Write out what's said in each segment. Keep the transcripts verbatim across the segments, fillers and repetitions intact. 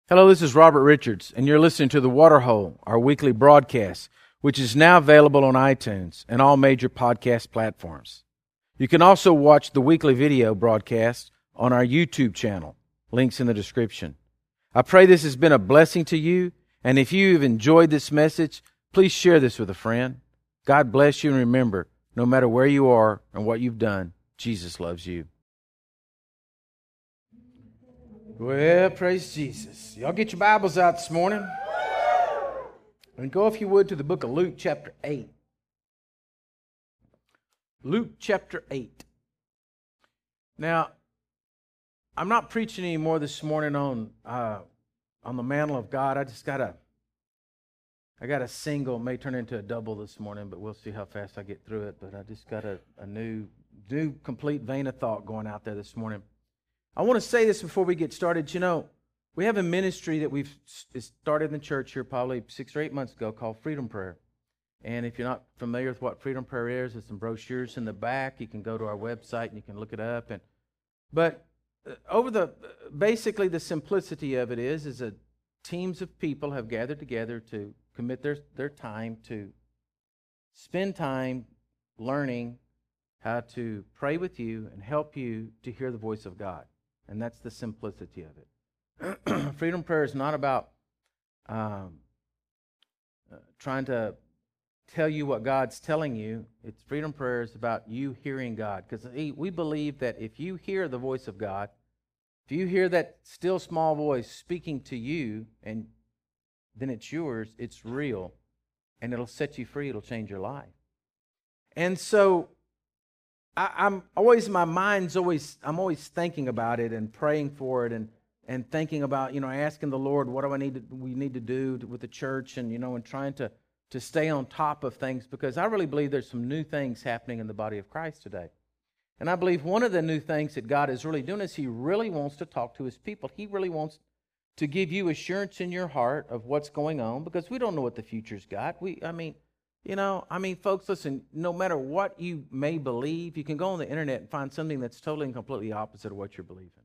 Hello, this is Robert Richards, and you're listening to The Waterhole, our weekly broadcast, which is now available on iTunes and all major podcast platforms. You can also watch the weekly video broadcast on our YouTube channel. Links in the description. I pray this has been a blessing to you, and if you've enjoyed this message, please share this with a friend. God bless you, and remember, no matter where you are and what you've done, Jesus loves you. Well, praise Jesus. Y'all get your Bibles out this morning. And go, if you would, to the book of Luke chapter eight. Luke chapter eight. Now, I'm not preaching anymore this morning on uh, on the mantle of God. I just got a, I got a single. It may turn into a double this morning, but we'll see how fast I get through it. But I just got a, a new, new complete vein of thought going out there this morning. I want to say this before we get started. You know, we have a ministry that we've started in the church here probably six or eight months ago called Freedom Prayer. And if you're not familiar with what Freedom Prayer is, there's some brochures in the back. You can go to our website and you can look it up. And but over the basically the simplicity of it is is that teams of people have gathered together to commit their their time to spend time learning how to pray with you and help you to hear the voice of God. And that's the simplicity of it. Freedom Prayer is not about um, uh, trying to tell you what God's telling you. It's Freedom Prayer is about you hearing God. Because we believe that if you hear the voice of God, if you hear that still small voice speaking to you, and then it's yours, it's real, and it'll set you free, it'll change your life. And so I, I'm always, my mind's always, I'm always thinking about it and praying for it and, and thinking about, you know, asking the Lord, what do I need to, we need to do to, with the church and, you know, and trying to, to stay on top of things, because I really believe there's some new things happening in the body of Christ today. And I believe one of the new things that God is really doing is He really wants to talk to His people. He really wants to give you assurance in your heart of what's going on, because we don't know what the future's got. We, I mean, You know, I mean, folks, listen, no matter what you may believe, you can go on the internet and find something that's totally and completely opposite of what you're believing.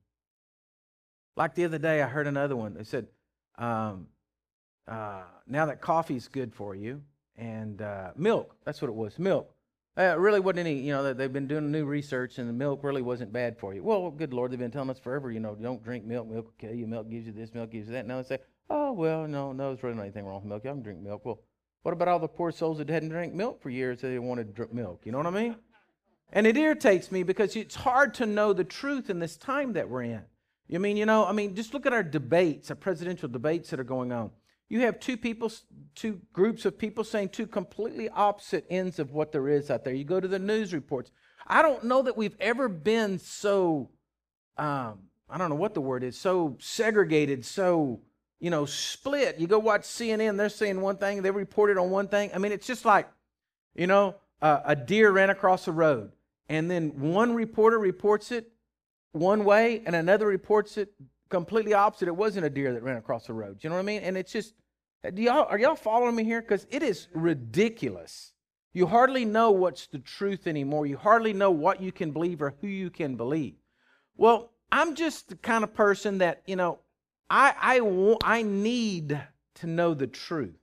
Like the other day, I heard another one. They said, um, uh, now that coffee's good for you, and uh, milk, that's what it was, milk. Uh, it really wasn't any, you know, they've been doing new research, and the milk really wasn't bad for you. Well, good Lord, they've been telling us forever, you know, don't drink milk, milk will kill you, milk gives you this, milk gives you that. Now they say, oh, well, no, no, there's really not anything wrong with milk. Y'all can drink milk. Well, what about all the poor souls that hadn't drank milk for years that they wanted to drink milk? You know what I mean? And it irritates me because it's hard to know the truth in this time that we're in. You mean, you know, I mean, just look at our debates, our presidential debates that are going on. You have two people, two groups of people saying two completely opposite ends of what there is out there. You go to the news reports. I don't know that we've ever been so, um, I don't know what the word is, so segregated, so, you know, split. You go watch C N N, they're saying one thing, they reported on one thing. I mean, it's just like, you know, uh, a deer ran across the road, and then one reporter reports it one way, and another reports it completely opposite. It wasn't a deer that ran across the road. You know what I mean? And it's just, do y'all, are y'all following me here? Because it is ridiculous. You hardly know what's the truth anymore. You hardly know what you can believe or who you can believe. Well, I'm just the kind of person that, you know, I, I, I need to know the truth.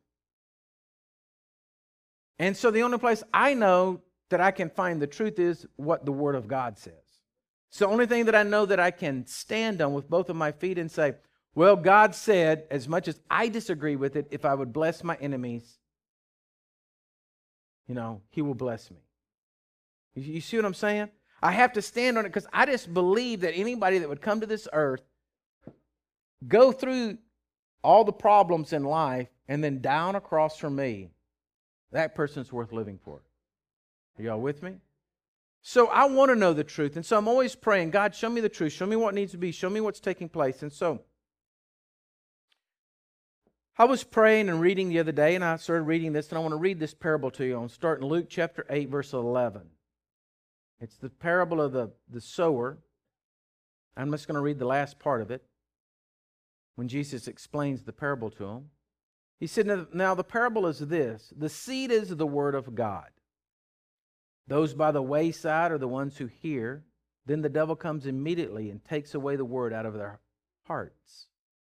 And so the only place I know that I can find the truth is what the Word of God says. It's the only thing that I know that I can stand on with both of my feet and say, well, God said, as much as I disagree with it, if I would bless my enemies, you know, He will bless me. You, you see what I'm saying? I have to stand on it because I just believe that anybody that would come to this earth, go through all the problems in life, and then down across from me, that person's worth living for. Are y'all with me? So I want to know the truth, and so I'm always praying, God, show me the truth. Show me what needs to be. Show me what's taking place. And so I was praying and reading the other day, and I started reading this, and I want to read this parable to you. I'm starting Luke chapter eight, verse eleven. It's the parable of the, the sower. I'm just going to read the last part of it. When Jesus explains the parable to him, He said, now the parable is this. The seed is the word of God. Those by the wayside are the ones who hear. Then the devil comes immediately and takes away the word out of their hearts.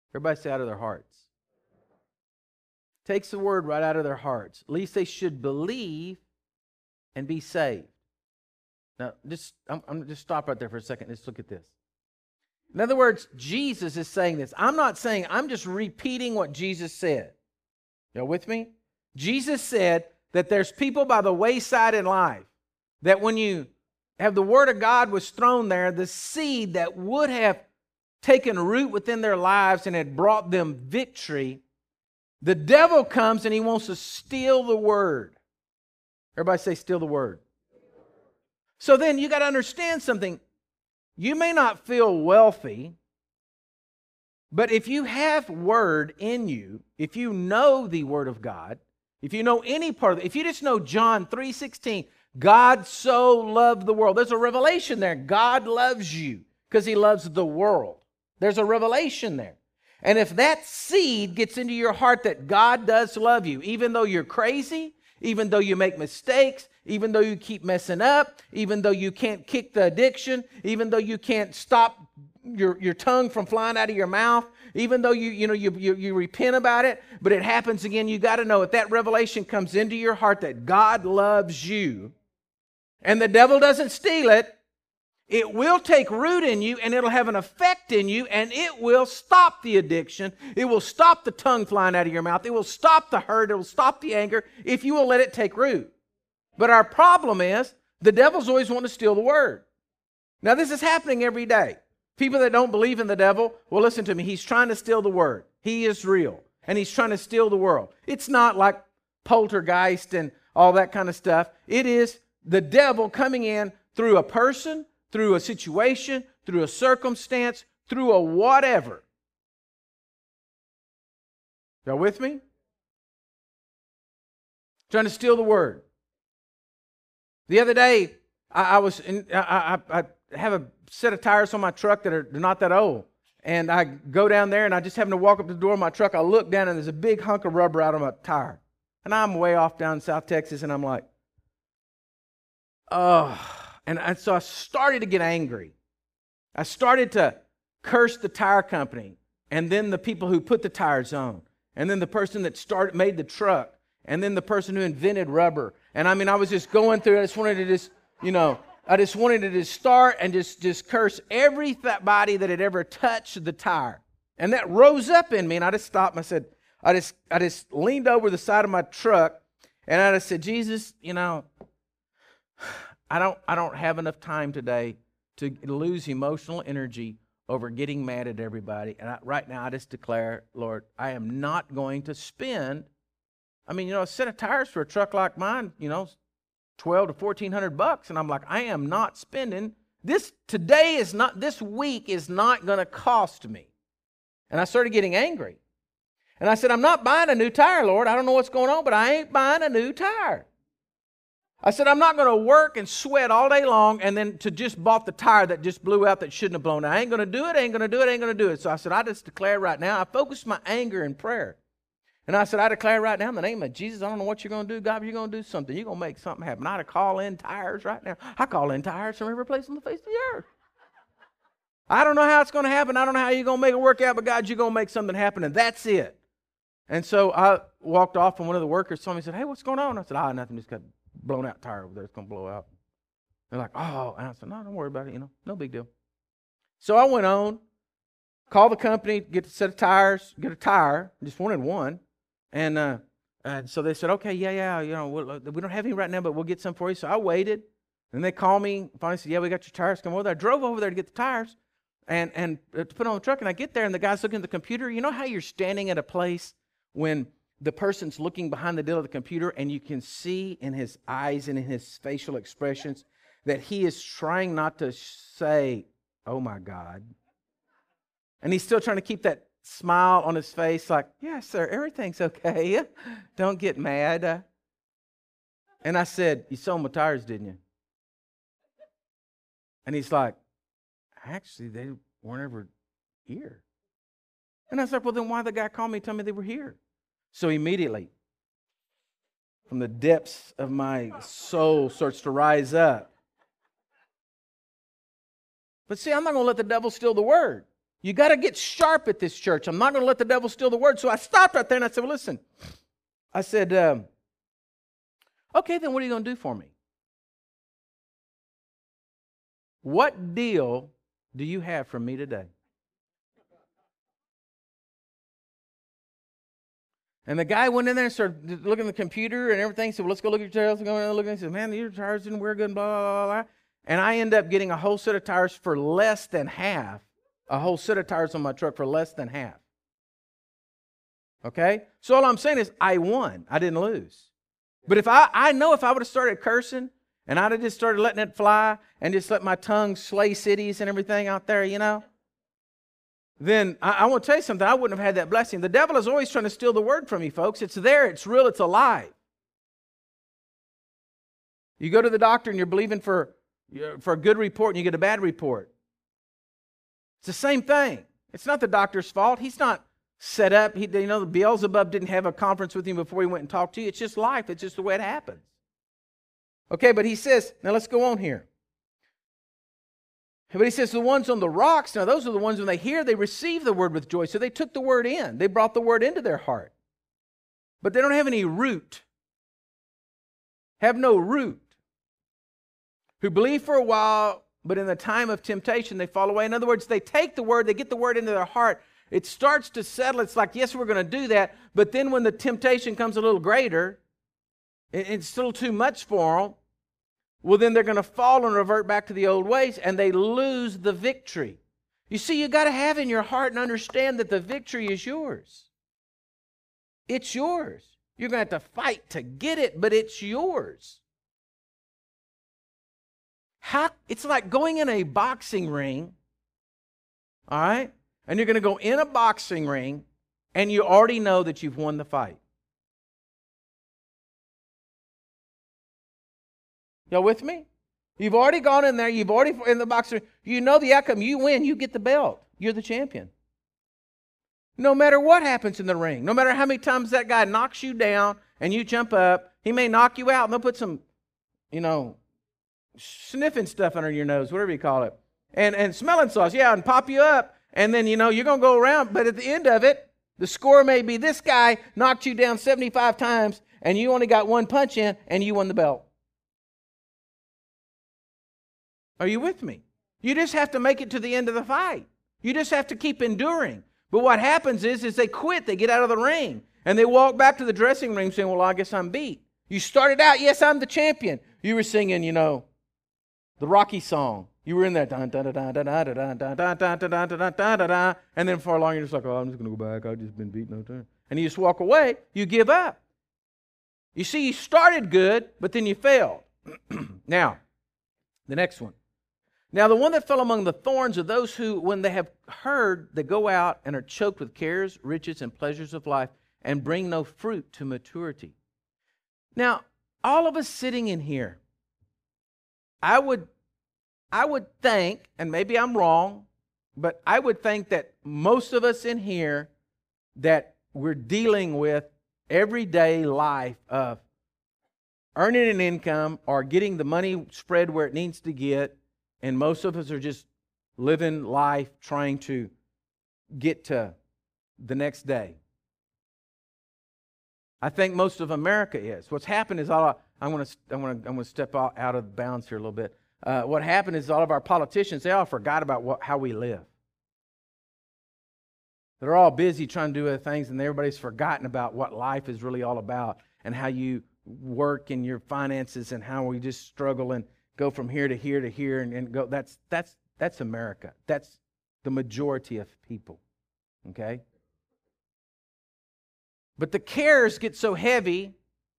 Everybody say out of their hearts. Takes the word right out of their hearts. At least they should believe and be saved. Now, just I'm, I'm just stop right there for a second. Let's look at this. In other words, Jesus is saying this. I'm not saying, I'm just repeating what Jesus said. Y'all with me? Jesus said that there's people by the wayside in life that when you have the Word of God was thrown there, the seed that would have taken root within their lives and had brought them victory, the devil comes and he wants to steal the Word. Everybody say, steal the Word. So then you got to understand something. You may not feel wealthy, but if you have Word in you, if you know the Word of God, if you know any part of it, if you just know John three sixteen, God so loved the world. There's a revelation there. God loves you because He loves the world. There's a revelation there. And if that seed gets into your heart that God does love you, even though you're crazy, even though you make mistakes, even though you keep messing up, even though you can't kick the addiction, even though you can't stop your, your tongue from flying out of your mouth, even though you, you, know, you, you, you repent about it, but it happens again, you got to know if that revelation comes into your heart that God loves you and the devil doesn't steal it, it will take root in you and it'll have an effect in you and it will stop the addiction. It will stop the tongue flying out of your mouth. It will stop the hurt. It will stop the anger if you will let it take root. But our problem is the devil's always wanting to steal the Word. Now this is happening every day. People that don't believe in the devil, well listen to me, he's trying to steal the Word. He is real and he's trying to steal the world. It's not like poltergeist and all that kind of stuff. It is the devil coming in through a person, through a situation, through a circumstance, through a whatever. Y'all with me? Trying to steal the Word. The other day, I, I was in, I, I, I have a set of tires on my truck that are not that old. And I go down there and I just happen to walk up to the door of my truck. I look down and there's a big hunk of rubber out of my tire. And I'm way off down in South Texas and I'm like, oh. And, and so I started to get angry. I started to curse the tire company and then the people who put the tires on and then the person that started made the truck and then the person who invented rubber. And I mean, I was just going through it. I just wanted to just, you know, I just wanted to just start and just, just curse everybody that had ever touched the tire. And that rose up in me and I just stopped and I said, I just, I just leaned over the side of my truck and I just said, Jesus, you know, I don't I don't have enough time today to lose emotional energy over getting mad at everybody. And I, right now I just declare, Lord, I am not going to spend, I mean, you know, a set of tires for a truck like mine, you know, twelve to fourteen hundred bucks. And I'm like, I am not spending this today is not, this week is not going to cost me. And I started getting angry. And I said, I'm not buying a new tire, Lord. I don't know what's going on, but I ain't buying a new tire. I said, I'm not going to work and sweat all day long and then to just bought the tire that just blew out that shouldn't have blown out. I ain't going to do it, I ain't going to do it, I ain't going to do it. So I said, I just declare right now, I focused my anger in prayer. And I said, I declare right now in the name of Jesus, I don't know what you're going to do. God, you're going to do something. You're going to make something happen. I had to call in tires right now. I call in tires from every place on the face of the earth. I don't know how it's going to happen. I don't know how you're going to make it work out, but God, you're going to make something happen, and that's it. And so I walked off, and one of the workers saw me and said, hey, what's going on? I said, ah, nothing, just got blown out tire over there. It's going to blow out. They're like, oh. And I said, no, don't worry about it. You know, no big deal. So I went on, called the company, get a set of tires, get a tire. Just wanted one. And uh, and so they said, okay, yeah, yeah, you know, we'll, we don't have any right now, but we'll get some for you. So I waited. And they called me. Finally said, yeah, we got your tires. Come over there. I drove over there to get the tires and, and to put on the truck. And I get there, and the guy's looking at the computer. You know how you're standing at a place when the person's looking behind the deal of the computer and you can see in his eyes and in his facial expressions that he is trying not to say, oh my God. And he's still trying to keep that smile on his face like, yeah, sir, everything's okay. Don't get mad. Uh, and I said, you sold my tires, didn't you? And he's like, actually, they weren't ever here. And I said, well, then why the guy called me and told me they were here? So immediately, from the depths of my soul starts to rise up. But see, I'm not going to let the devil steal the word. You got to get sharp at this church. I'm not going to let the devil steal the word. So I stopped right there and I said, well, listen. I said, um, okay, then what are you going to do for me? What deal do you have for me today? And the guy went in there and started looking at the computer and everything. He said, well, let's go look at your tires. Go in and look at it. He said, man, your tires didn't wear good, blah, blah, blah, blah. And I end up getting a whole set of tires for less than half. A whole set of tires on my truck for less than half. Okay? So all I'm saying is I won. I didn't lose. But if I, I know if I would have started cursing and I'd have just started letting it fly and just let my tongue slay cities and everything out there, you know, then I, I want to tell you something. I wouldn't have had that blessing. The devil is always trying to steal the word from you, folks. It's there. It's real. It's alive. You go to the doctor and you're believing for, for a good report and you get a bad report. It's the same thing. It's not the doctor's fault. He's not set up. He, you know, Beelzebub didn't have a conference with him before he went and talked to you. It's just life. It's just the way it happens. Okay, but he says, now let's go on here. But he says the ones on the rocks, now those are the ones when they hear, they receive the word with joy. So they took the word in. They brought the word into their heart. But they don't have any root. Have no root. Who believe for a while, but in the time of temptation, they fall away. In other words, they take the word, they get the word into their heart. It starts to settle. It's like, yes, we're going to do that. But then when the temptation comes a little greater, it's still too much for them. Well, then they're going to fall and revert back to the old ways, and they lose the victory. You see, you got to have in your heart and understand that the victory is yours. It's yours. You're going to have to fight to get it, but it's yours. How, it's like going in a boxing ring, all right? And you're going to go in a boxing ring, and you already know that you've won the fight. Y'all with me? You've already gone in there. You've already in the boxing ring. You know the outcome. You win. You get the belt. You're the champion. No matter what happens in the ring, no matter how many times that guy knocks you down and you jump up, he may knock you out and they'll put some, you know, sniffing stuff under your nose, whatever you call it, and, and smelling sauce, yeah, and pop you up. And then, you know, you're going to go around, but at the end of it, the score may be this guy knocked you down seventy-five times and you only got one punch in and you won the belt. Are you with me? You just have to make it to the end of the fight. You just have to keep enduring. But what happens is, is they quit, they get out of the ring, and they walk back to the dressing room saying, well, I guess I'm beat. You started out, yes, I'm the champion. You were singing, you know, the Rocky song. You were in there, dun, dun, dun, dun, dun, dun, dun, dun, dun, dun, dun, dun, dun, dun, and then for long you're just like, oh, I'm just going to go back. I've just been beaten no time. And you just walk away. You give up. You see, you started good, but then you failed. Now, the next one. Now, the one that fell among the thorns are those who, when they have heard, they go out and are choked with cares, riches, and pleasures of life, and bring no fruit to maturity. Now, all of us sitting in here, I would, I would think, and maybe I'm wrong, but I would think that most of us in here, that we're dealing with everyday life of earning an income or getting the money spread where it needs to get. And most of us are just living life trying to get to the next day. I think most of America is. What's happened is all I'm going to I'm going to I'm going to step out, out of bounds here a little bit. Uh, what happened is all of our politicians, they all forgot about what, how we live. They're all busy trying to do other things, and everybody's forgotten about what life is really all about and how you work in your finances and how we just struggle and go from here to here to here and, and go. That's that's that's America. That's the majority of people. Okay? But the cares get so heavy,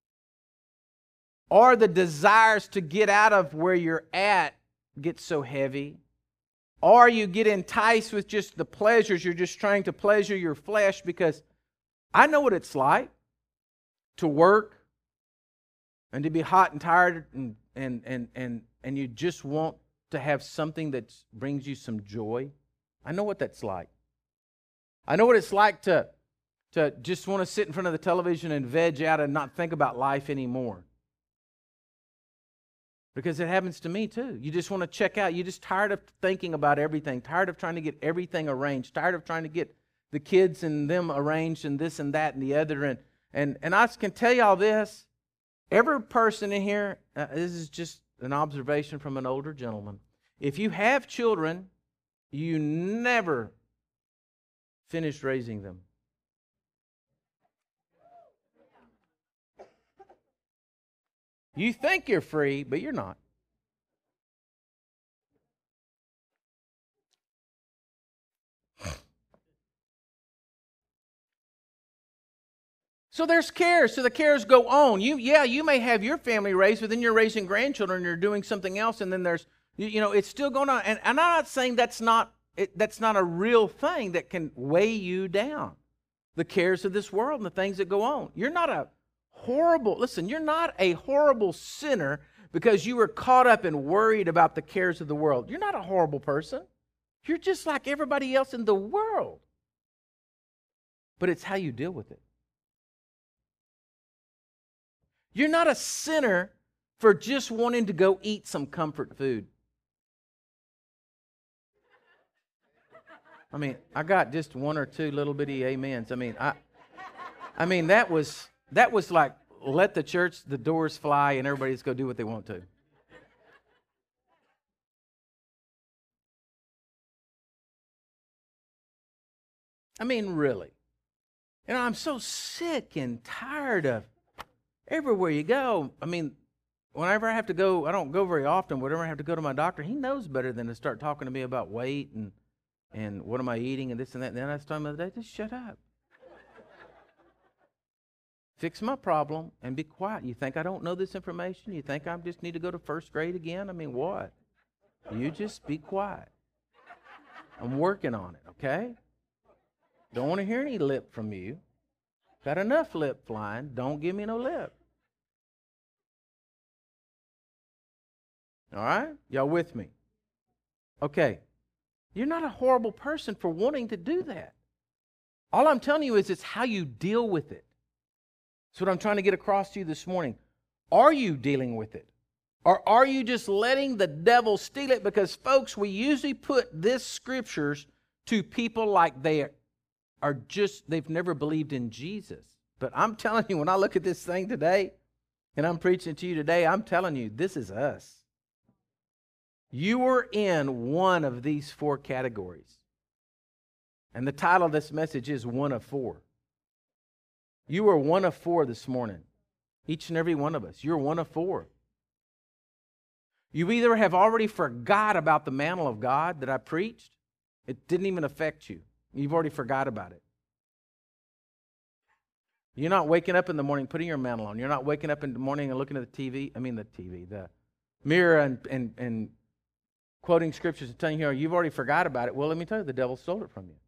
or the desires to get out of where you're at get so heavy, or you get enticed with just the pleasures. You're just trying to pleasure your flesh, because I know what it's like to work and to be hot and tired and and and and and you just want to have something that brings you some joy. I know what that's like. I know what it's like to, to just want to sit in front of the television and veg out and not think about life anymore. Because it happens to me too. You just want to check out. You're just tired of thinking about everything, tired of trying to get everything arranged, tired of trying to get the kids and them arranged and this and that and the other. And and, and I can tell you all this. Every person in here, uh, this is just an observation from an older gentleman. If you have children, you never finish raising them. You think you're free, but you're not. So there's cares. So the cares go on. You, yeah, you may have your family raised, but then you're raising grandchildren and you're doing something else, and then there's, you, you know, it's still going on. And, and I'm not saying that's not it, that's not a real thing that can weigh you down. The cares of this world and the things that go on. You're not a horrible, listen, you're not a horrible sinner because you were caught up and worried about the cares of the world. You're not a horrible person. You're just like everybody else in the world. But it's how you deal with it. You're not a sinner for just wanting to go eat some comfort food. I mean, I got just one or two little bitty amens. I mean, I I mean that was that was like let the church, the doors fly and everybody just go do what they want to. I mean, really. You know, I'm so sick and tired of everywhere you go. I mean, whenever I have to go, I don't go very often, whenever I have to go to my doctor, he knows better than to start talking to me about weight and, and what am I eating and this and that. And then I was telling him the other day, just shut up. Fix my problem and be quiet. You think I don't know this information? You think I just need to go to first grade again? I mean, what? You just be quiet. I'm working on it, okay? Don't want to hear any lip from you. Got enough lip flying. Don't give me no lip. All right? Y'all with me? Okay. You're not a horrible person for wanting to do that. All I'm telling you is it's how you deal with it. That's what I'm trying to get across to you this morning. Are you dealing with it? Or are you just letting the devil steal it? Because, folks, we usually put this scriptures to people like they are, are just, they've never believed in Jesus. But I'm telling you, when I look at this thing today, and I'm preaching to you today, I'm telling you, this is us. You are in one of these four categories. And the title of this message is One of Four. You are one of four this morning. Each and every one of us. You're one of four. You either have already forgot about the mantle of God that I preached. It didn't even affect you. You've already forgot about it. You're not waking up in the morning putting your mantle on. You're not waking up in the morning and looking at the T V. I mean the T V, the mirror and, and, and quoting scriptures and telling you, you've already forgot about it. Well, let me tell you, the devil stole it from you.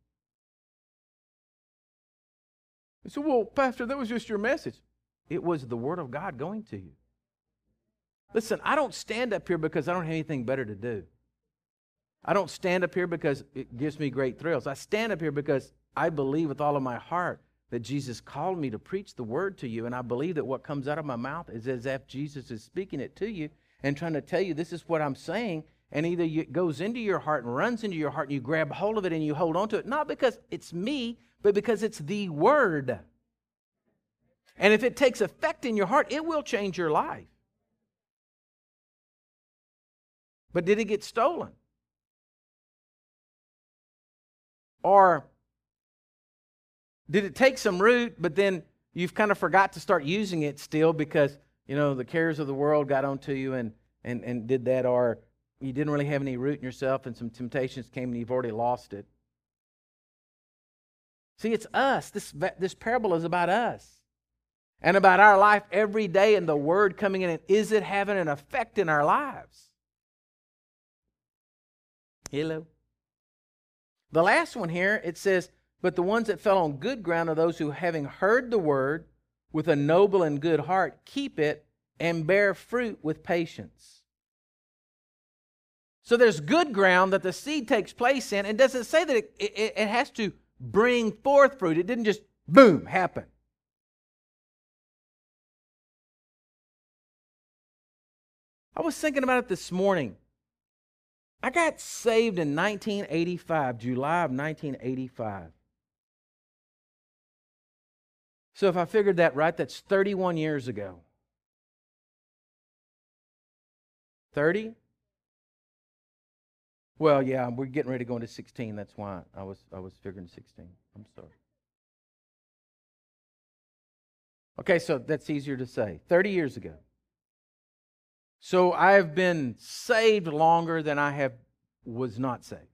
You say, well, Pastor, that was just your message. It was the Word of God going to you. Listen, I don't stand up here because I don't have anything better to do. I don't stand up here because it gives me great thrills. I stand up here because I believe with all of my heart that Jesus called me to preach the Word to you, and I believe that what comes out of my mouth is as if Jesus is speaking it to you and trying to tell you this is what I'm saying, and either it goes into your heart and runs into your heart and you grab hold of it and you hold on to it, not because it's me, but because it's the Word. And if it takes effect in your heart, it will change your life. But did it get stolen? Or did it take some root, but then you've kind of forgot to start using it still because, you know, the cares of the world got onto you and, and, and did that, or you didn't really have any root in yourself and some temptations came and you've already lost it. See, it's us. This, this parable is about us and about our life every day and the Word coming in. And is it having an effect in our lives? Hello? The last one here, it says, but the ones that fell on good ground are those who, having heard the Word with a noble and good heart, keep it and bear fruit with patience. So there's good ground that the seed takes place in. It doesn't say that it, it, it has to bring forth fruit. It didn't just, boom, happen. I was thinking about it this morning. I got saved in nineteen eighty-five, July of nineteen eighty-five. So if I figured that right, that's thirty-one years ago. thirty? Well, yeah, we're getting ready to go into sixteen. That's why I was I was figuring sixteen. I'm sorry. Okay, so that's easier to say. thirty years ago. So I've been saved longer than I have was not saved.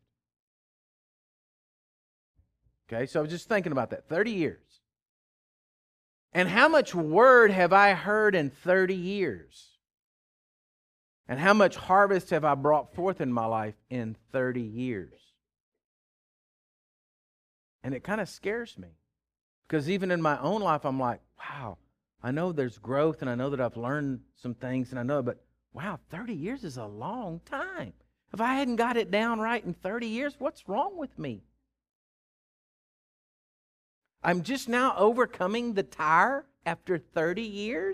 Okay, so I was just thinking about that. thirty years. And how much word have I heard in thirty years? And how much harvest have I brought forth in my life in thirty years? And it kind of scares me. Because even in my own life, I'm like, wow, I know there's growth and I know that I've learned some things and I know, but wow, thirty years is a long time. If I hadn't got it down right in thirty years, what's wrong with me? I'm just now overcoming the tire after thirty years?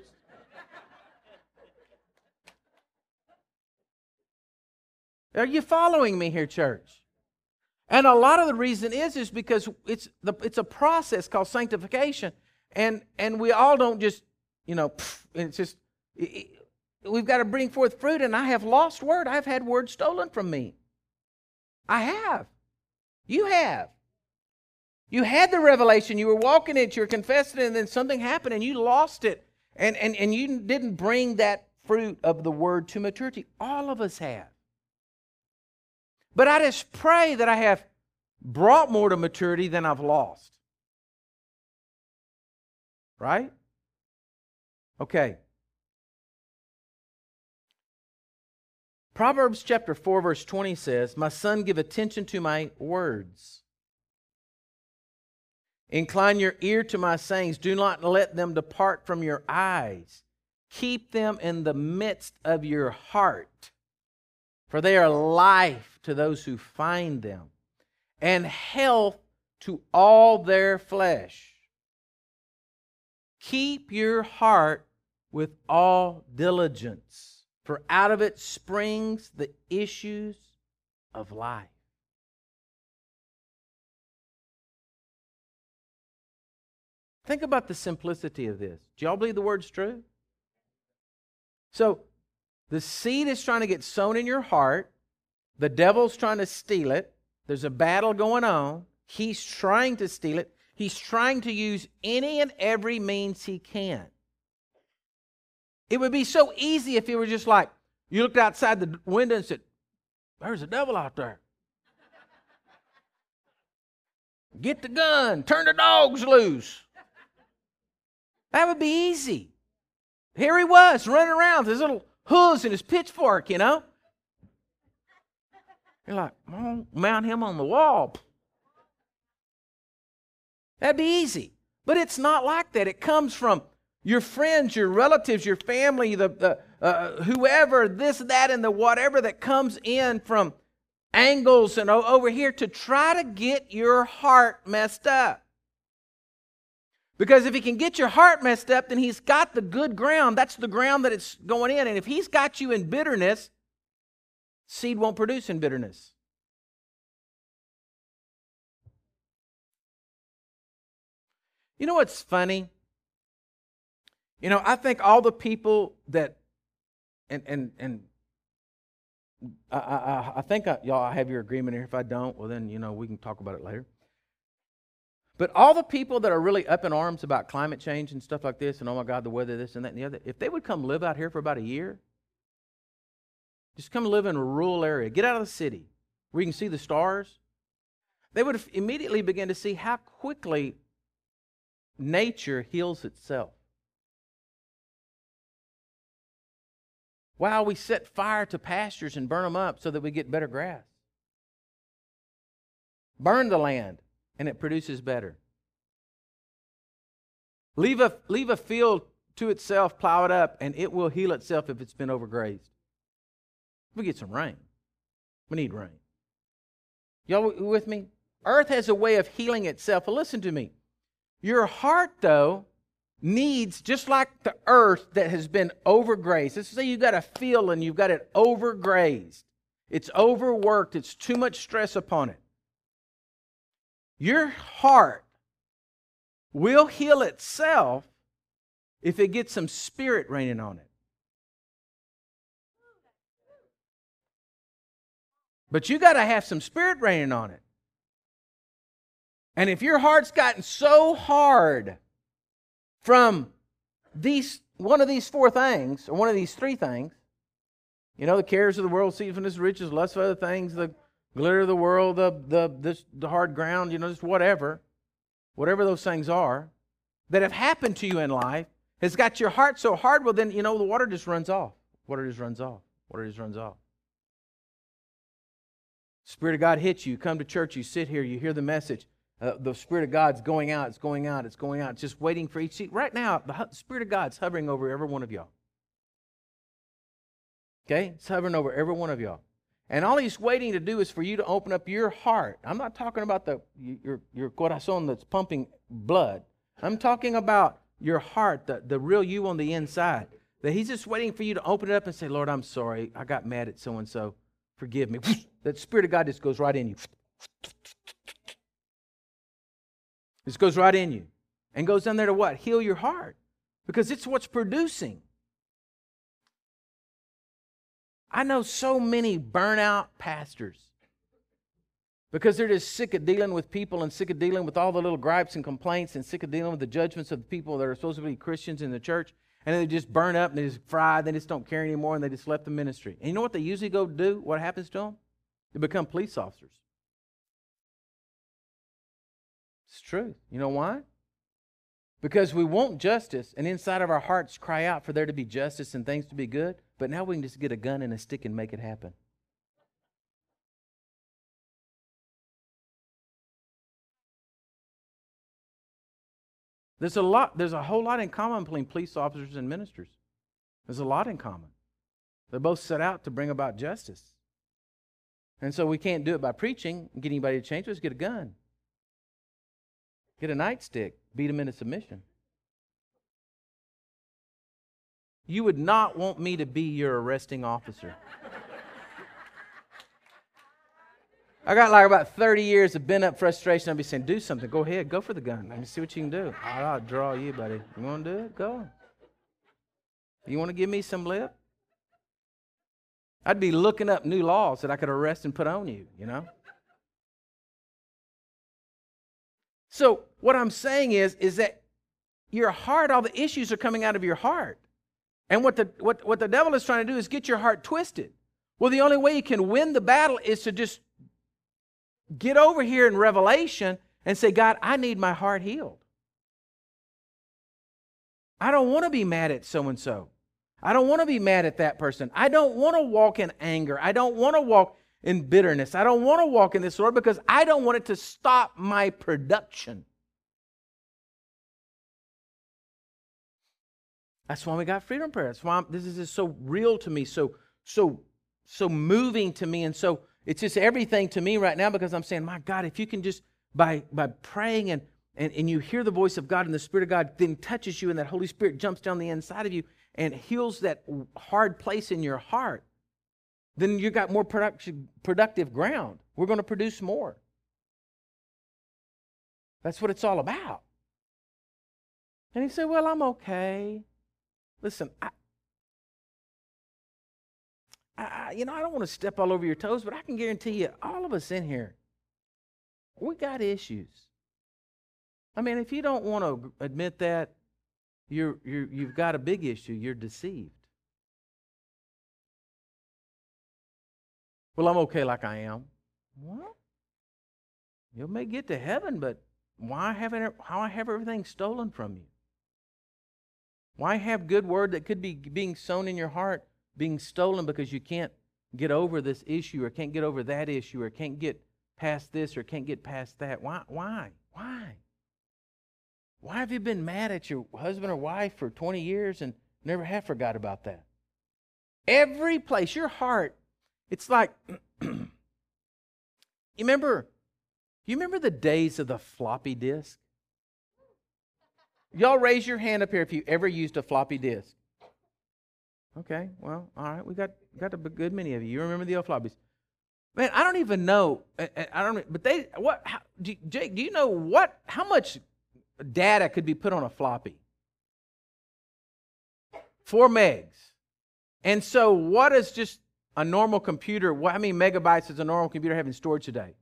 Are you following me here, church? And a lot of the reason is is because it's the it's a process called sanctification, and and we all don't just, you know, pff, it's just it, we've got to bring forth fruit. And I have lost word. I've had word stolen from me. I have. You have. You had the revelation. You were walking it. You were confessing it, and then something happened, and you lost it, and and and you didn't bring that fruit of the word to maturity. All of us have. But I just pray that I have brought more to maturity than I've lost. Right? Okay. Proverbs chapter four, verse twenty says, "My son, give attention to my words. Incline your ear to my sayings. Do not let them depart from your eyes. Keep them in the midst of your heart. For they are life to those who find them, and health to all their flesh. Keep your heart with all diligence, for out of it springs the issues of life." Think about the simplicity of this. Do y'all believe the word's true? So, the seed is trying to get sown in your heart. The devil's trying to steal it. There's a battle going on. He's trying to steal it. He's trying to use any and every means he can. It would be so easy if it were just like, you looked outside the window and said, "There's a devil out there. Get the gun. Turn the dogs loose." That would be easy. Here he was, running around with his little hooves and his pitchfork, you know. You're like, oh, mount him on the wall. That'd be easy. But it's not like that. It comes from your friends, your relatives, your family, the, the uh, whoever, this, that, and the whatever that comes in from angles and over here to try to get your heart messed up. Because if he can get your heart messed up, then he's got the good ground. That's the ground that it's going in. And if he's got you in bitterness, seed won't produce in bitterness. You know what's funny? You know, I think all the people that, and and and I I, I think I, y'all I have your agreement here. If I don't, well then, you know, we can talk about it later. But all the people that are really up in arms about climate change and stuff like this, and oh my God, the weather, this and that and the other, if they would come live out here for about a year, just come live in a rural area, get out of the city where you can see the stars, they would immediately begin to see how quickly nature heals itself. Wow, we set fire to pastures and burn them up so that we get better grass. Burn the land, and it produces better. Leave a, leave a field to itself, plow it up, and it will heal itself if it's been overgrazed. We get some rain. We need rain. Y'all with me? Earth has a way of healing itself. Well, listen to me. Your heart, though, needs, just like the earth that has been overgrazed. Let's say you got a field and you've got it overgrazed. It's overworked. It's too much stress upon it. Your heart will heal itself if it gets some spirit raining on it. But you got to have some spirit raining on it. And if your heart's gotten so hard from these one of these four things, or one of these three things, you know, the cares of the world, deceitfulness, riches, lust of other things, the glitter of the world, the the this the hard ground, you know, just whatever, whatever those things are that have happened to you in life, has got your heart so hard, well then, you know, the water just runs off. Water just runs off. Water just runs off. Spirit of God hits you. You come to church, you sit here, you hear the message. Uh, the Spirit of God's going out, it's going out, it's going out. It's just waiting for each seat. Right now, the Spirit of God's hovering over every one of y'all. Okay? It's hovering over every one of y'all. And all He's waiting to do is for you to open up your heart. I'm not talking about the your, your corazón that's pumping blood. I'm talking about your heart, the, the real you on the inside. That He's just waiting for you to open it up and say, Lord, I'm sorry. I got mad at so-and-so. Forgive me. That Spirit of God just goes right in you. This goes right in you. And goes down there to what? Heal your heart. Because it's what's producing. I know so many burnout pastors. Because they're just sick of dealing with people and sick of dealing with all the little gripes and complaints and sick of dealing with the judgments of the people that are supposed to be Christians in the church. And they just burn up and they just fry. They just don't care anymore and they just left the ministry. And you know what they usually go do? What happens to them? They become police officers. It's true. You know why? Because we want justice, and inside of our hearts cry out for there to be justice and things to be good, but now we can just get a gun and a stick and make it happen. There's a lot, there's a whole lot in common between police officers and ministers. There's a lot in common. They're both set out to bring about justice. And so we can't do it by preaching and get anybody to change. Let's get a gun. Get a nightstick. Beat them into submission. You would not want me to be your arresting officer. I got like about thirty years of bent-up frustration. I'd be saying, do something. Go ahead. Go for the gun. Let me see what you can do. I'll, I'll draw you, buddy. You want to do it? Go. You want to give me some lip? I'd be looking up new laws that I could arrest and put on you, you know? So what I'm saying is, is that your heart, all the issues are coming out of your heart. And what the, what, what the devil is trying to do is get your heart twisted. Well, the only way you can win the battle is to just get over here in Revelation and say, God, I need my heart healed. I don't want to be mad at so-and-so. I don't want to be mad at that person. I don't want to walk in anger. I don't want to walk in bitterness. I don't want to walk in this, Lord, because I don't want it to stop my production. That's why we got freedom prayer. That's why I'm, this is just so real to me, so so so moving to me, and so it's just everything to me right now because I'm saying, my God, if you can just by by praying and and and you hear the voice of God and the Spirit of God then touches you and that Holy Spirit jumps down the inside of you and heals that hard place in your heart, then you got more production, productive ground. We're going to produce more. That's what it's all about. And he said, well, I'm okay. Listen, I, I, you know, I don't want to step all over your toes, but I can guarantee you, all of us in here, we got issues. I mean, if you don't want to admit that, you're, you're, you've got a big issue. You're deceived. Well, I'm okay like I am. Well, you may get to heaven, but why haven't how I have everything stolen from you? Why have good word that could be being sown in your heart being stolen because you can't get over this issue or can't get over that issue or can't get past this or can't get past that? Why? Why? Why? Why have you been mad at your husband or wife for twenty years and never have forgot about that? Every place, your heart, it's like, you remember, you remember the days of the floppy disk? Y'all raise your hand up here if you ever used a floppy disk. Okay, well, all right. We got got a good many of you. You remember the old floppies. Man, I don't even know. I, I don't. But they what? How, do, Jake, do you know what? How much data could be put on a floppy? Four megs. And so, what is just a normal computer? What, how many megabytes does a normal computer have in storage today?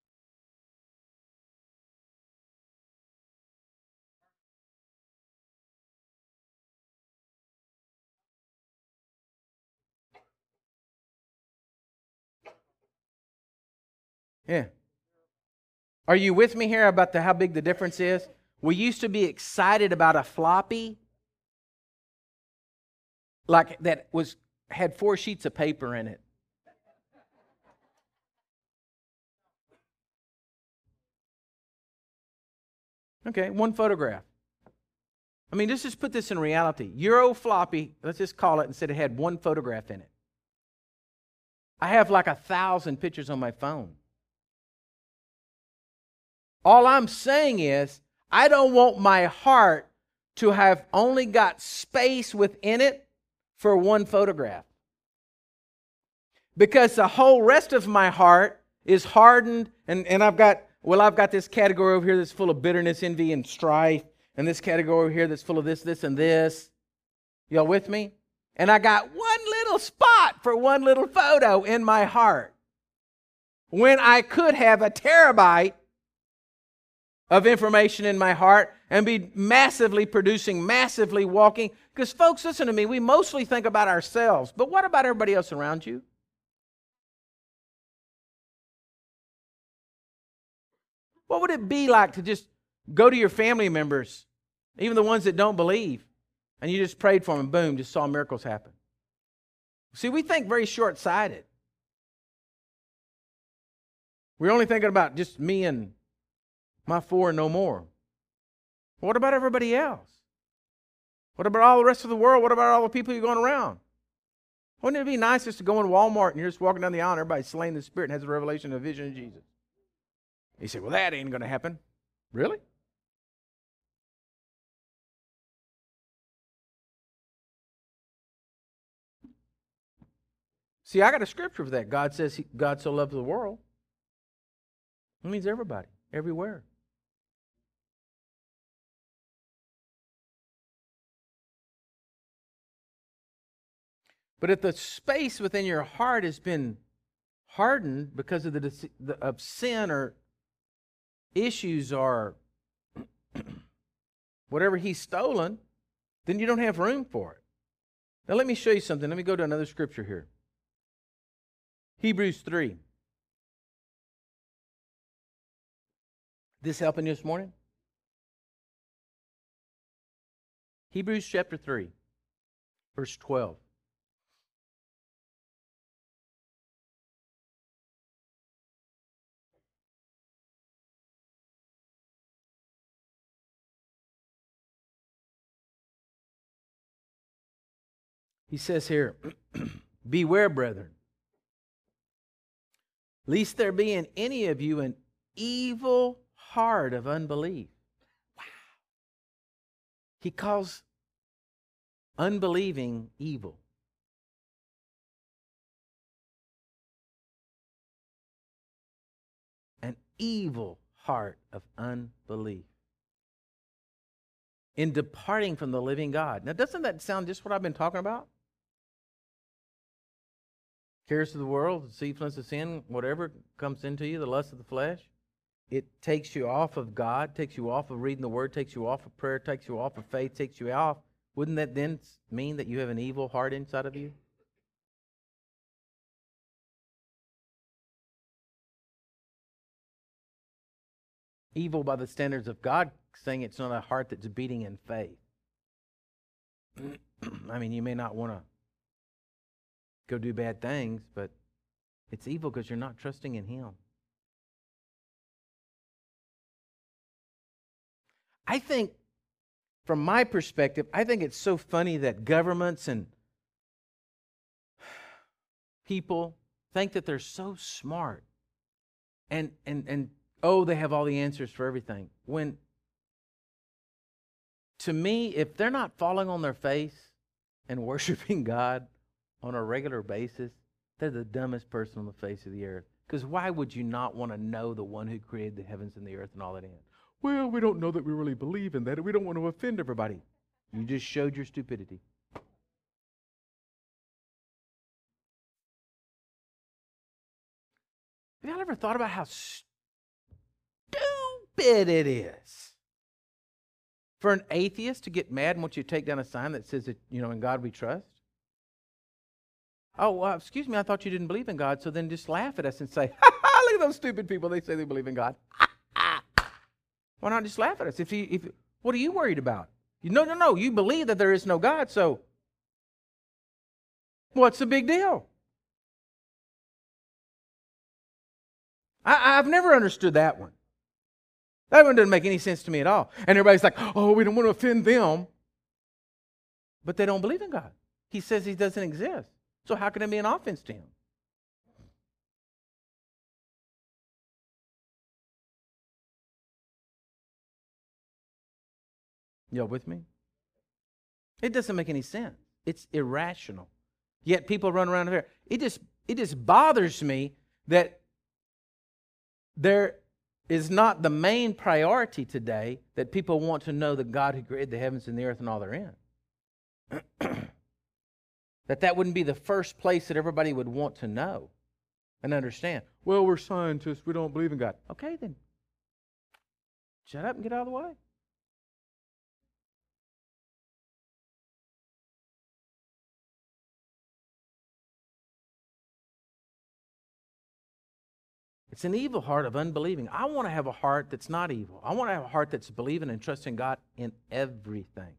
Yeah. Are you with me here about the, how big the difference is? We used to be excited about a floppy like that was had four sheets of paper in it. Okay, one photograph. I mean, let's just put this in reality. Your old floppy, let's just call it, and said it had one photograph in it. I have like a thousand pictures on my phone. All I'm saying is, I don't want my heart to have only got space within it for one photograph. Because the whole rest of my heart is hardened, and, and I've got, well, I've got this category over here that's full of bitterness, envy, and strife, and this category over here that's full of this, this, and this. Y'all with me? And I got one little spot for one little photo in my heart. When I could have a terabyte of information in my heart and be massively producing, massively walking. Because folks, listen to me, we mostly think about ourselves, but what about everybody else around you? What would it be like to just go to your family members, even the ones that don't believe, and you just prayed for them and boom, just saw miracles happen? See, we think very short-sighted. We're only thinking about just me and my four and no more. What about everybody else? What about all the rest of the world? What about all the people you're going around? Wouldn't it be nice just to go in Walmart and you're just walking down the aisle and everybody's slaying the Spirit and has a revelation of a vision of Jesus? You say, well, that ain't going to happen. Really? See, I got a scripture for that. God says he, God so loved the world. It means everybody, everywhere. But if the space within your heart has been hardened because of the, the of sin or issues or whatever he's stolen, then you don't have room for it. Now let me show you something. Let me go to another scripture here. Hebrews three. This helping you this morning? Hebrews chapter three, verse twelve. He says here, beware, brethren, lest there be in any of you an evil heart of unbelief. Wow. He calls unbelieving evil. An evil heart of unbelief. In departing from the living God. Now, doesn't that sound just what I've been talking about? Cares of the world, deceitfulness of sin, whatever comes into you, the lust of the flesh. It takes you off of God, takes you off of reading the Word, takes you off of prayer, takes you off of faith, takes you off. Wouldn't that then mean that you have an evil heart inside of you? Evil by the standards of God, saying it's not a heart that's beating in faith. I mean, you may not want to go do bad things, but it's evil because you're not trusting in Him. I think, from my perspective, I think it's so funny that governments and people think that they're so smart and and and oh, they have all the answers for everything. When to me, if they're not falling on their face and worshiping God on a regular basis, they're the dumbest person on the face of the earth. Because why would you not want to know the one who created the heavens and the earth and all that in? Well, we don't know that we really believe in that, and we don't want to offend everybody. You just showed your stupidity. Have y'all ever thought about how stupid it is for an atheist to get mad once you take down a sign that says that, you know, in God we trust? Oh, well, excuse me, I thought you didn't believe in God, so then just laugh at us and say, ha ha, look at those stupid people, they say they believe in God. Ha, ha. Why not just laugh at us? If you, if, what are you worried about? You, no, no, no, you believe that there is no God, so what's the big deal? I, I've never understood that one. That one doesn't make any sense to me at all. And everybody's like, oh, we don't want to offend them. But they don't believe in God. He says he doesn't exist. So how can it be an offense to him? Y'all with me? It doesn't make any sense. It's irrational. Yet people run around here. It just, it just bothers me that there is not the main priority today that people want to know the God who created the heavens and the earth and all therein. That that wouldn't be the first place that everybody would want to know and understand. Well, we're scientists. We don't believe in God. Okay, then. Shut up and get out of the way. It's an evil heart of unbelieving. I want to have a heart that's not evil. I want to have a heart that's believing and trusting God in everything.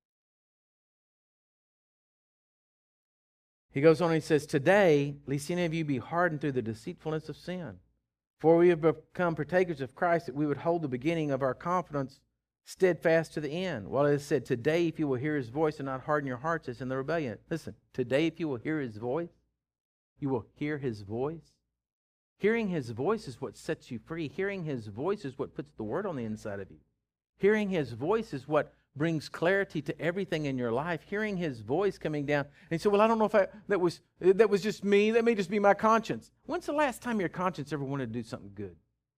He goes on and he says, today, lest any of you be hardened through the deceitfulness of sin. For we have become partakers of Christ, that we would hold the beginning of our confidence steadfast to the end. Well, it is said, today, if you will hear his voice and not harden your hearts as in the rebellion. Listen, today, if you will hear his voice, you will hear his voice. Hearing his voice is what sets you free. Hearing his voice is what puts the word on the inside of you. Hearing his voice is what brings clarity to everything in your life. Hearing his voice coming down. And you say, well, I don't know if I, that was that was just me. That may just be my conscience. When's the last time your conscience ever wanted to do something good?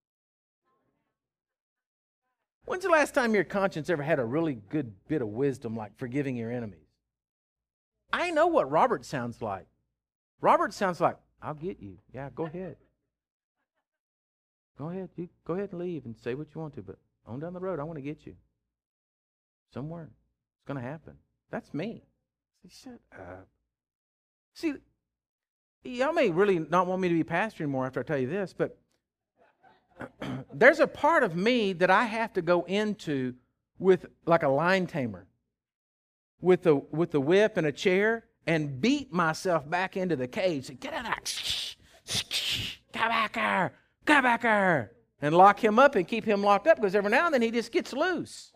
When's the last time your conscience ever had a really good bit of wisdom, like forgiving your enemies? I know what Robert sounds like. Robert sounds like, I'll get you. Yeah, go ahead. Go ahead. You go ahead and leave and say what you want to, but on down the road, I want to get you. Somewhere. It's going to happen. That's me. Say, shut up. See, y'all may really not want me to be pastor anymore after I tell you this, but there's a part of me that I have to go into with like a lion tamer, with the with the whip and a chair, and beat myself back into the cage. Say, get in there. Come back here. Come back here. And lock him up and keep him locked up, because every now and then he just gets loose.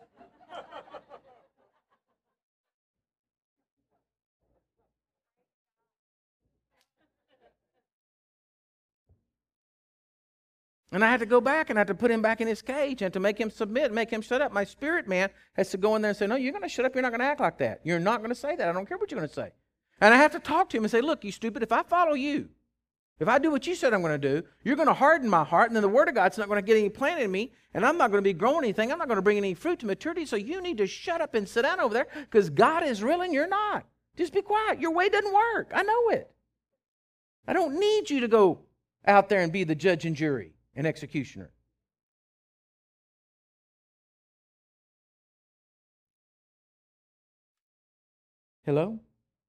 And I had to go back and I had to put him back in his cage and to make him submit, make him shut up. My spirit man has to go in there and say, no, you're going to shut up. You're not going to act like that. You're not going to say that. I don't care what you're going to say. And I have to talk to him and say, look, you stupid, if I follow you, if I do what you said I'm going to do, you're going to harden my heart, and then the Word of God's not going to get any planted in me, and I'm not going to be growing anything. I'm not going to bring any fruit to maturity, so you need to shut up and sit down over there, because God is real and you're not. Just be quiet. Your way doesn't work. I know it. I don't need you to go out there and be the judge and jury and executioner. Hello?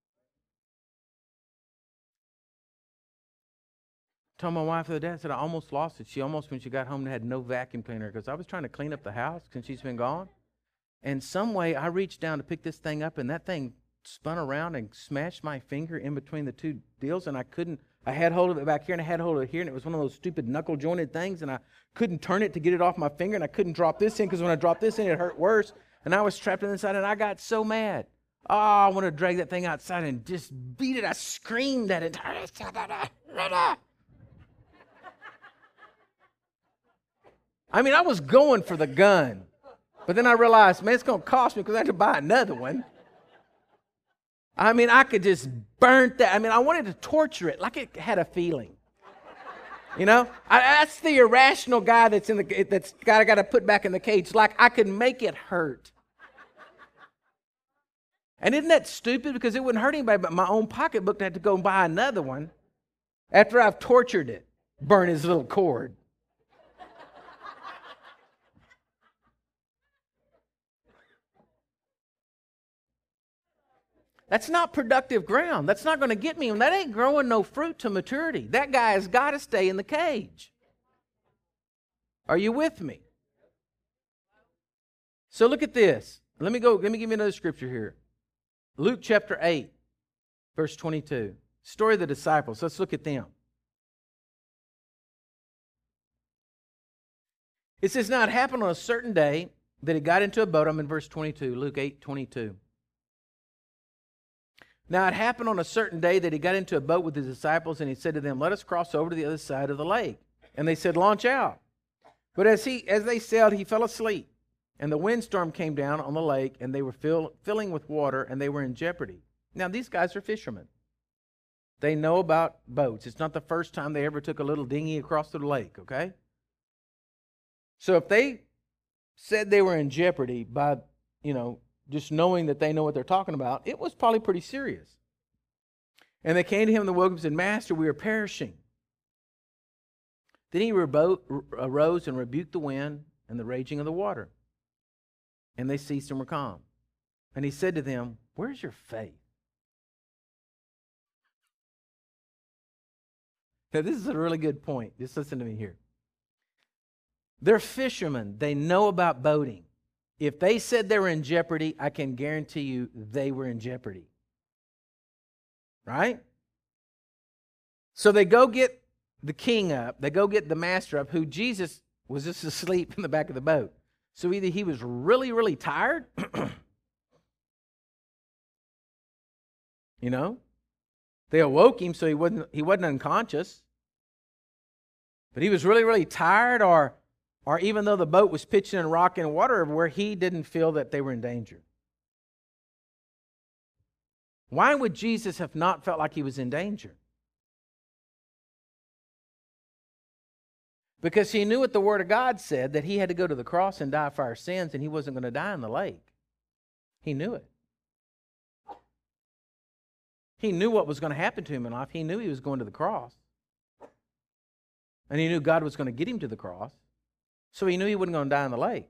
Told my wife the other day, I said, I almost lost it. She almost, when she got home, had no vacuum cleaner, because I was trying to clean up the house since she's been gone. And some way I reached down to pick this thing up, and that thing spun around and smashed my finger in between the two deals, and I couldn't, I had hold of it back here, and I had hold of it here, and it was one of those stupid knuckle-jointed things, and I couldn't turn it to get it off my finger, and I couldn't drop this in, because when I dropped this in, it hurt worse, and I was trapped inside, and I got so mad. Oh, I want to drag that thing outside and just beat it. I screamed at it. I mean, I was going for the gun. But then I realized, man, it's going to cost me because I have to buy another one. I mean, I could just burn that. I mean, I wanted to torture it like it had a feeling. You know, I, that's the irrational guy that's in the that's got got to put back in the cage. Like I could make it hurt. And isn't that stupid? Because it wouldn't hurt anybody but my own pocketbook to have to go and buy another one after I've tortured it, burn his little cord. That's not productive ground. That's not going to get me. And that ain't growing no fruit to maturity. That guy has got to stay in the cage. Are you with me? So look at this. Let me go. Let me give you another scripture here. Luke chapter eight, verse twenty-two. Story of the disciples. Let's look at them. It says, now it happened on a certain day that he got into a boat. I'm in verse twenty-two, Luke eight, twenty-two. Now it happened on a certain day that he got into a boat with his disciples, and he said to them, let us cross over to the other side of the lake. And they said, launch out. But as he as they sailed, he fell asleep. And the windstorm came down on the lake, and they were fill, filling with water, and they were in jeopardy. Now these guys are fishermen. They know about boats. It's not the first time they ever took a little dinghy across the lake, okay? So if they said they were in jeopardy by, you know, just knowing that they know what they're talking about, it was probably pretty serious. And they came to him in the wilderness and said, Master, we are perishing. Then he arose and rebuked the wind and the raging of the water. And they ceased and were calm. And he said to them, where's your faith? Now this is a really good point. Just listen to me here. They're fishermen. They know about boating. If they said they were in jeopardy, I can guarantee you they were in jeopardy. Right? So they go get the king up. They go get the master up, who Jesus was just asleep in the back of the boat. So either he was really, really tired, you know, they awoke him so he wasn't, he wasn't unconscious, but he was really, really tired, or Or even though the boat was pitching and rocking and water everywhere, he didn't feel that they were in danger. Why would Jesus have not felt like he was in danger? Because he knew what the Word of God said, that he had to go to the cross and die for our sins, and he wasn't going to die in the lake. He knew it. He knew what was going to happen to him in life. He knew he was going to the cross. And he knew God was going to get him to the cross. So he knew he wasn't going to die in the lake.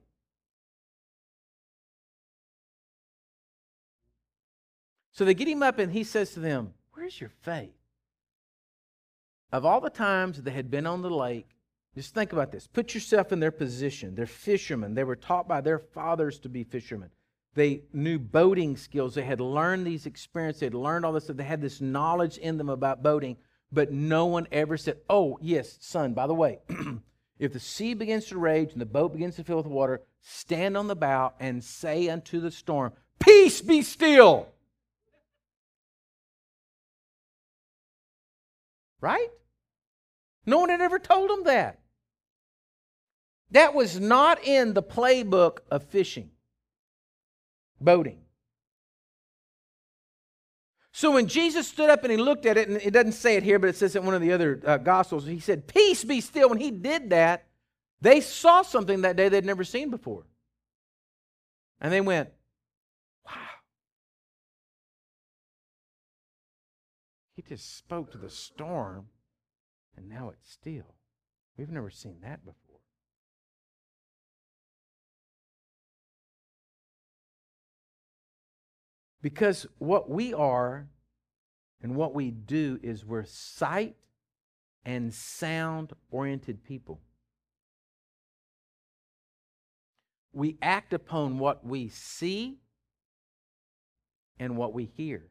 So they get him up and he says to them, where's your faith? Of all the times they had been on the lake, just think about this. Put yourself in their position. They're fishermen. They were taught by their fathers to be fishermen. They knew boating skills. They had learned these experiences. They had learned all this stuff. They had this knowledge in them about boating. But no one ever said, oh, yes, son, by the way, if the sea begins to rage and the boat begins to fill with water, stand on the bow and say unto the storm, peace, be still. Right? No one had ever told them that. That was not in the playbook of fishing, boating. So when Jesus stood up and he looked at it, and it doesn't say it here, but it says in one of the other uh, Gospels, he said, peace, be still. When he did that, they saw something that day they'd never seen before. And they went, wow. He just spoke to the storm, and now it's still. We've never seen that before. Because what we are and what we do is we're sight and sound-oriented people. We act upon what we see and what we hear.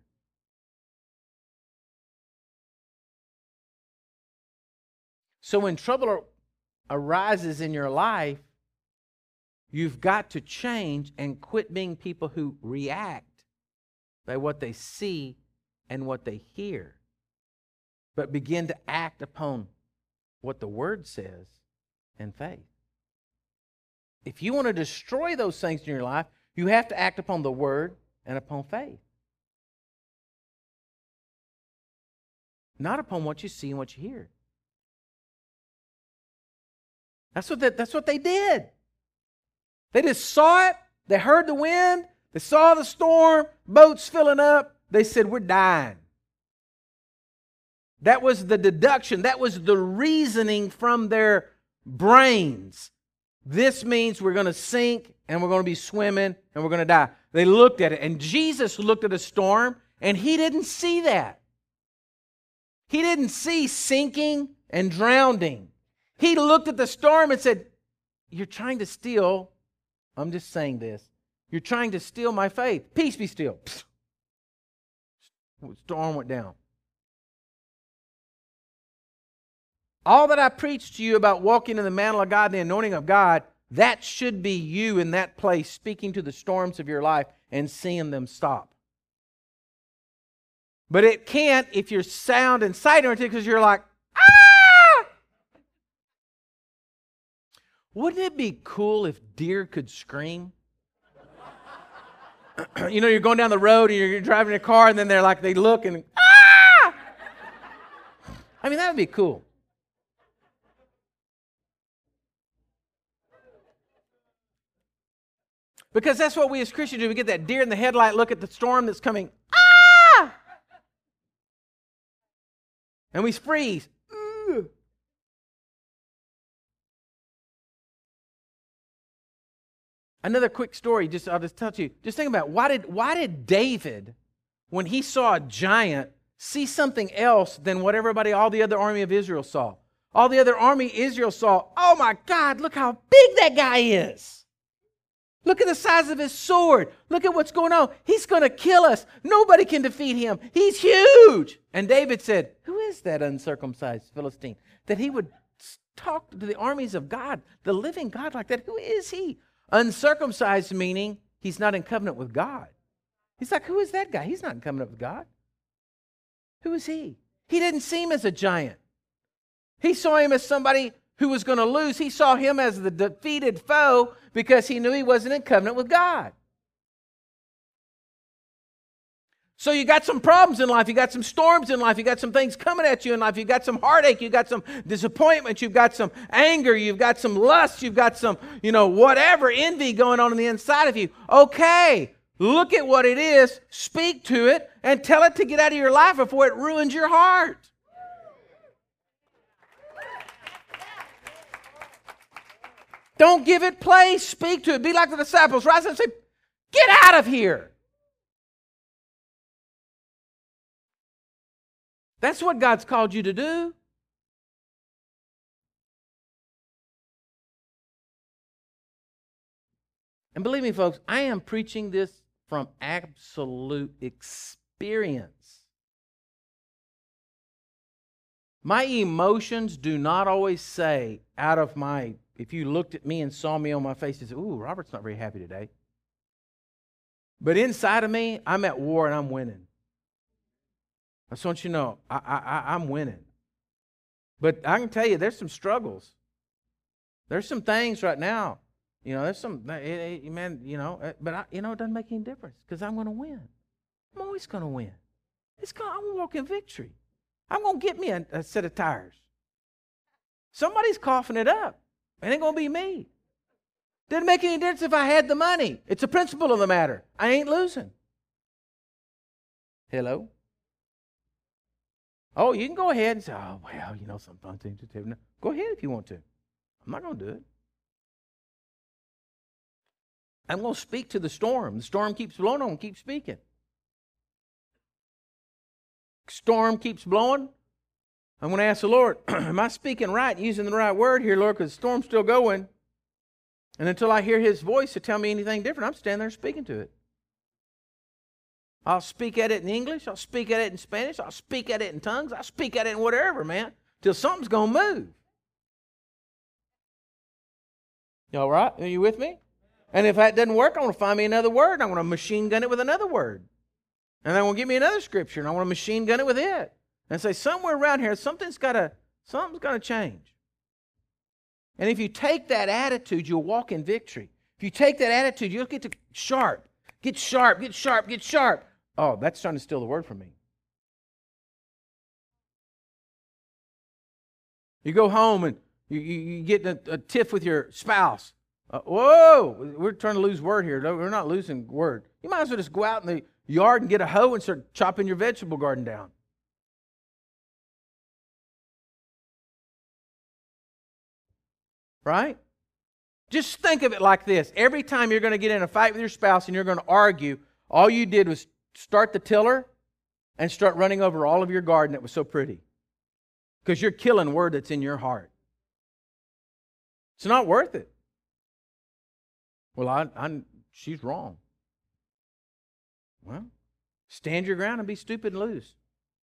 So when trouble arises in your life, you've got to change and quit being people who react by what they see and what they hear, but begin to act upon what the Word says in faith. if you want to destroy those things in your life, you have to act upon the Word and upon faith. Not upon what you see and what you hear. That's what they, that's what they did. They just saw it. They heard the wind. They saw the storm, boats filling up. They said, we're dying. That was the deduction. That was the reasoning from their brains. This means we're going to sink and we're going to be swimming and we're going to die. They looked at it, and Jesus looked at a storm, and He didn't see that. He didn't see sinking and drowning. He looked at the storm and said, you're trying to steal, I'm just saying this, you're trying to steal my faith. Peace be still. The storm went down. All that I preached to you about walking in the mantle of God and the anointing of God, that should be you in that place speaking to the storms of your life and seeing them stop. But it can't if you're sound and sight oriented, because you're like, ah! Wouldn't it be cool if deer could scream? You know, you're going down the road and you're driving a car, and then they're like, they look and, ah! I mean, that would be cool. Because that's what we as Christians do. We get that deer in the headlight look at the storm that's coming. Ah! And we freeze. Ooh. Another quick story, just I'll just tell you. Just think about it. Why did why did David, when he saw a giant, see something else than what everybody, all the other army of Israel saw? All the other army of Israel saw, oh my God, look how big that guy is. Look at the size of his sword. Look at what's going on. He's going to kill us. Nobody can defeat him. He's huge. And David said, who is that uncircumcised Philistine? That he would talk to the armies of God, the living God like that. Who is he? Uncircumcised meaning he's not in covenant with God. He's like, who is that guy? He's not in covenant with God. Who is he? He didn't see him as a giant. He saw him as somebody who was going to lose. He saw him as the defeated foe because he knew he wasn't in covenant with God. So you got some problems in life. You got some storms in life. You got some things coming at you in life. You got some heartache. You got some disappointment. You've got some anger. You've got some lust. You've got some, you know, whatever, envy going on in the inside of you. Okay, look at what it is. Speak to it and tell it to get out of your life before it ruins your heart. Don't give it place. Speak to it. Be like the disciples. Rise and say, get out of here. That's what God's called you to do. And believe me, folks, I am preaching this from absolute experience. My emotions do not always say out of my, if you looked at me and saw me on my face, you said, ooh, Robert's not very happy today. But inside of me, I'm at war and I'm winning. I just want you to know, I, I, I'm winning. But I can tell you, there's some struggles. There's some things right now. You know, there's some, it, it, man, you know, but, I, you know, it doesn't make any difference because I'm going to win. I'm always going to win. It's gonna, I'm going to walk in victory. I'm going to get me a, a set of tires. Somebody's coughing it up. It ain't going to be me. Didn't make any difference if I had the money. It's a principle of the matter. I ain't losing. Hello? Oh, you can go ahead and say, oh, well, you know, some fun things to do. No, go ahead if you want to. I'm not going to do it. I'm going to speak to the storm. The storm keeps blowing, I'm going to keep speaking. Storm keeps blowing. I'm going to ask the Lord, am I speaking right, using the right word here, Lord, because the storm's still going. And until I hear His voice to tell me anything different, I'm standing there speaking to it. I'll speak at it in English. I'll speak at it in Spanish. I'll speak at it in tongues. I'll speak at it in whatever, man, till something's going to move. You all right? Are you with me? And if that doesn't work, I want to find me another word. I want to machine gun it with another word. And then I want to give me another scripture, and I want to machine gun it with it. And say, somewhere around here, something's got to, something's got to change. And if you take that attitude, you'll walk in victory. If you take that attitude, you'll get to sharp. Get sharp, get sharp, get sharp. Oh, that's trying to steal the word from me. You go home and you, you, you get a, a tiff with your spouse. Uh, whoa, we're trying to lose word here. No, we're not losing word. You might as well just go out in the yard and get a hoe and start chopping your vegetable garden down. Right? Just think of it like this. Every time you're going to get in a fight with your spouse and you're going to argue, all you did was start the tiller and start running over all of your garden that was so pretty. Because you're killing word that's in your heart. It's not worth it. Well, I, I, she's wrong. Well, stand your ground and be stupid and lose.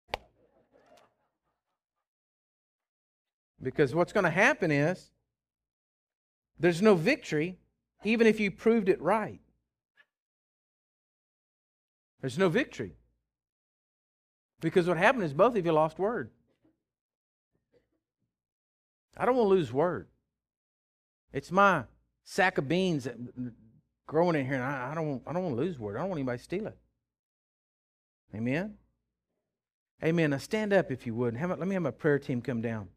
Because what's going to happen is there's no victory even if you proved it right. There's no victory. Because what happened is both of you lost word. I don't want to lose word. It's my sack of beans that growing in here, and I, I don't I don't want to lose word. I don't want anybody to steal it. Amen? Amen. Now stand up if you would. Have a, let me have my prayer team come down.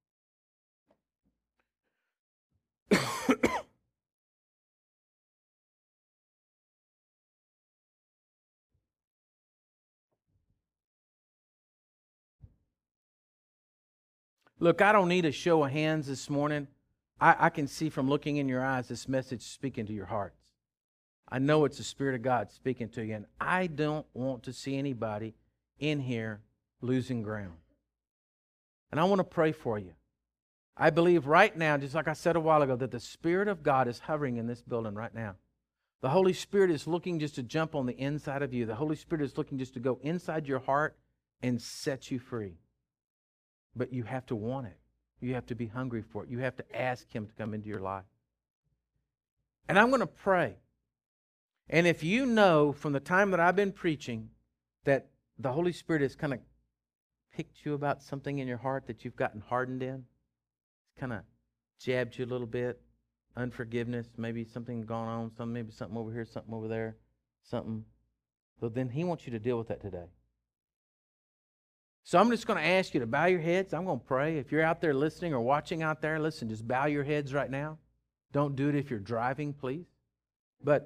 Look, I don't need a show of hands this morning. I, I can see from looking in your eyes this message speaking to your hearts. I know it's the Spirit of God speaking to you, and I don't want to see anybody in here losing ground. And I want to pray for you. I believe right now, just like I said a while ago, that the Spirit of God is hovering in this building right now. The Holy Spirit is looking just to jump on the inside of you. The Holy Spirit is looking just to go inside your heart and set you free. But you have to want it. You have to be hungry for it. You have to ask Him to come into your life. And I'm going to pray. And if you know from the time that I've been preaching that the Holy Spirit has kind of picked you about something in your heart that you've gotten hardened in, it's kind of jabbed you a little bit, unforgiveness, maybe something gone on, some maybe something over here, something over there, something. So then He wants you to deal with that today. So I'm just going to ask you to bow your heads. I'm going to pray. If you're out there listening or watching out there, listen, just bow your heads right now. Don't do it if you're driving, please. But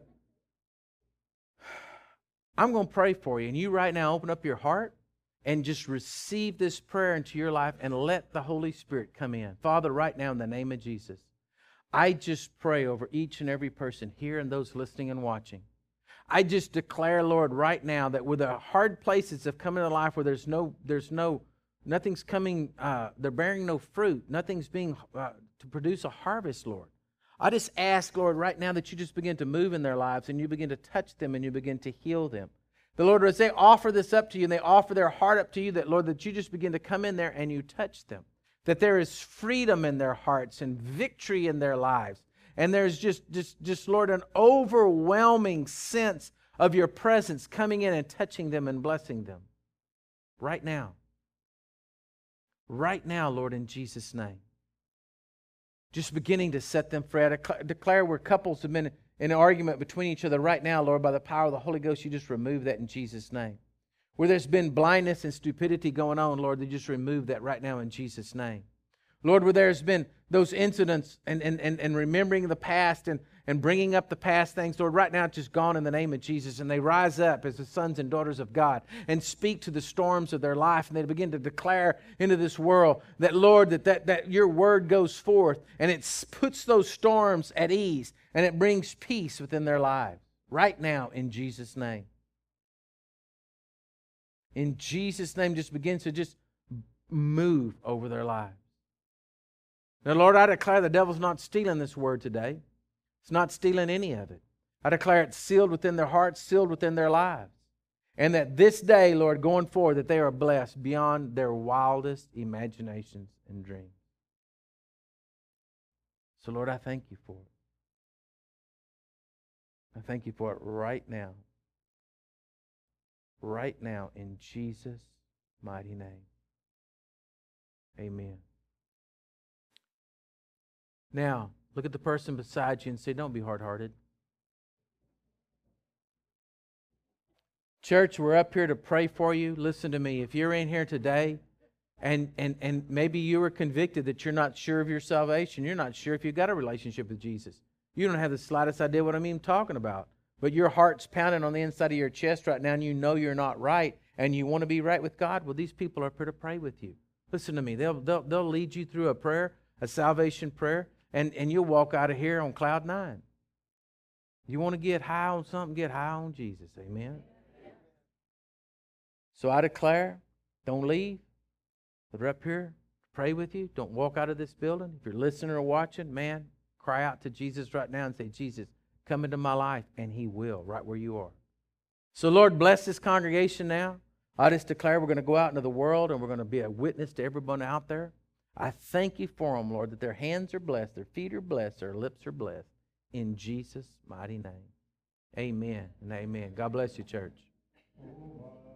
I'm going to pray for you. And you right now open up your heart and just receive this prayer into your life and let the Holy Spirit come in. Father, right now in the name of Jesus, I just pray over each and every person here and those listening and watching. I just declare, Lord, right now that where the hard places have come into life where there's no, there's no, nothing's coming, uh, they're bearing no fruit, nothing's being uh, to produce a harvest, Lord. I just ask, Lord, right now that you just begin to move in their lives and you begin to touch them and you begin to heal them. The Lord, as they offer this up to you and they offer their heart up to you, that, Lord, that you just begin to come in there and you touch them. That there is freedom in their hearts and victory in their lives. And there's just, just, just, Lord, an overwhelming sense of your presence coming in and touching them and blessing them. Right now. Right now, Lord, in Jesus' name. Just beginning to set them free. I dec- declare where couples have been in an argument between each other right now, Lord, by the power of the Holy Ghost, you just remove that in Jesus' name. Where there's been blindness and stupidity going on, Lord, they just remove that right now in Jesus' name. Lord, where there's been those incidents and, and, and, and remembering the past and, and bringing up the past things, Lord, right now it's just gone in the name of Jesus. And they rise up as the sons and daughters of God and speak to the storms of their life. And they begin to declare into this world that, Lord, that, that, that your word goes forth and it puts those storms at ease and it brings peace within their lives. Right now, in Jesus' name. In Jesus' name, just begins to just move over their lives. Now, Lord, I declare the devil's not stealing this word today. It's not stealing any of it. I declare it's sealed within their hearts, sealed within their lives. And that this day, Lord, going forward, that they are blessed beyond their wildest imaginations and dreams. So, Lord, I thank you for it. I thank you for it right now. Right now, in Jesus' mighty name. Amen. Now, look at the person beside you and say, don't be hard-hearted. Church, we're up here to pray for you. Listen to me. If you're in here today and, and, and maybe you were convicted that you're not sure of your salvation, you're not sure if you've got a relationship with Jesus. You don't have the slightest idea what I'm even talking about. But your heart's pounding on the inside of your chest right now and you know you're not right and you want to be right with God. Well, these people are up here to pray with you. Listen to me. They'll, they'll, they'll lead you through a prayer, a salvation prayer, and, and you'll walk out of here on cloud nine. You want to get high on something, get high on Jesus. Amen. So I declare, don't leave. They're up here to pray with you. Don't walk out of this building. If you're listening or watching, man, cry out to Jesus right now and say, Jesus, come into my life, and He will, right where you are. So, Lord, bless this congregation now. I just declare we're going to go out into the world, and we're going to be a witness to everyone out there. I thank you for them, Lord, that their hands are blessed, their feet are blessed, their lips are blessed. In Jesus' mighty name. Amen and amen. God bless you, church.